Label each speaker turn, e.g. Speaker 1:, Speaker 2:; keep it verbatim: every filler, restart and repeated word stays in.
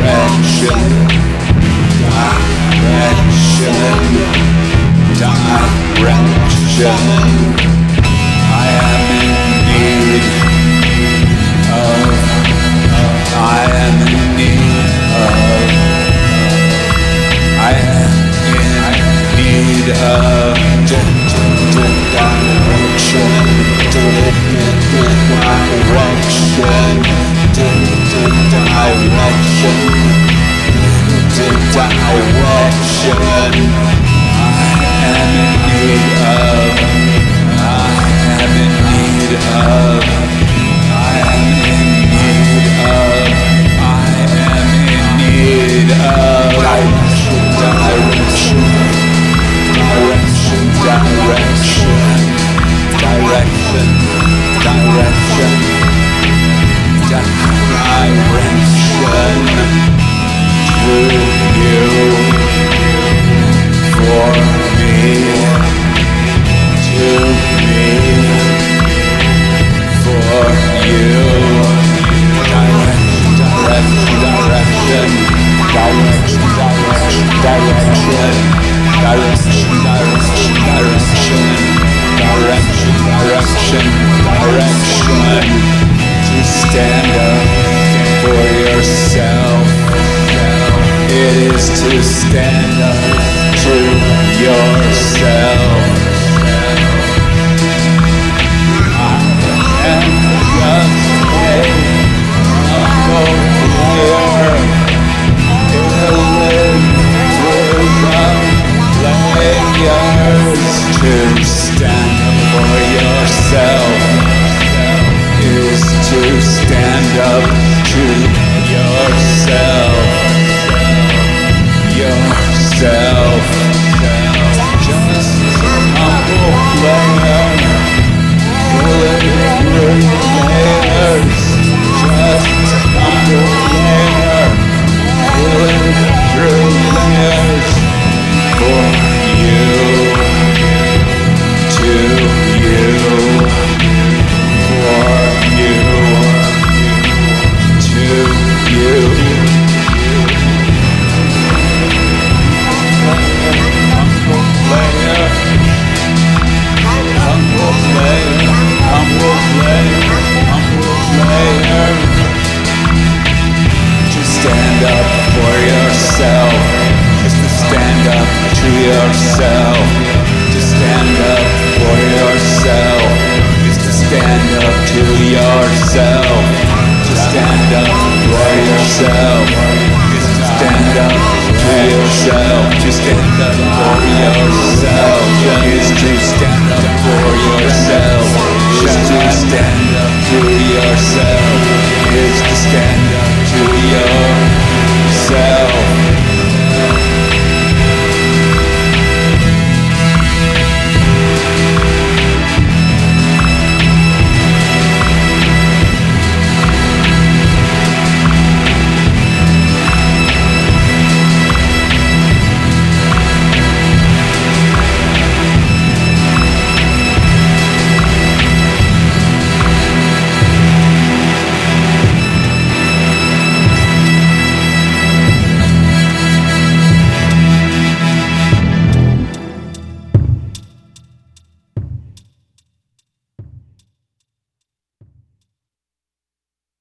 Speaker 1: direction, direction. I am in need of, I am in need of, I am in need of direction, direction, direction. I am in need of, I am in need of, I am in need of, I am in need of direction, direction, direction, direction, direction, direction, direction to you, for me, to me, for you. Direction, direction, direction, direction, direction, direction, direction, direction, direction, direction, direction, direction. To stand up for yourself. It is to stand up to yourself. I am just a humble player in the players. To stand up for yourself is to stand up to yourself. Yourself. Just a humble player, bulletproof players. Just a humble player, bulletproof players. For you, to you, for you, to you. Humble player, humble player, humble player, humble player. To stand up for yourself, just to stand up to yourself, to stand up for yourself, just to stand up to yourself, to stand up for yourself, just to stand up to yourself, to stand up for yourself, is to stand up for yourself, is to stand up to yourself, is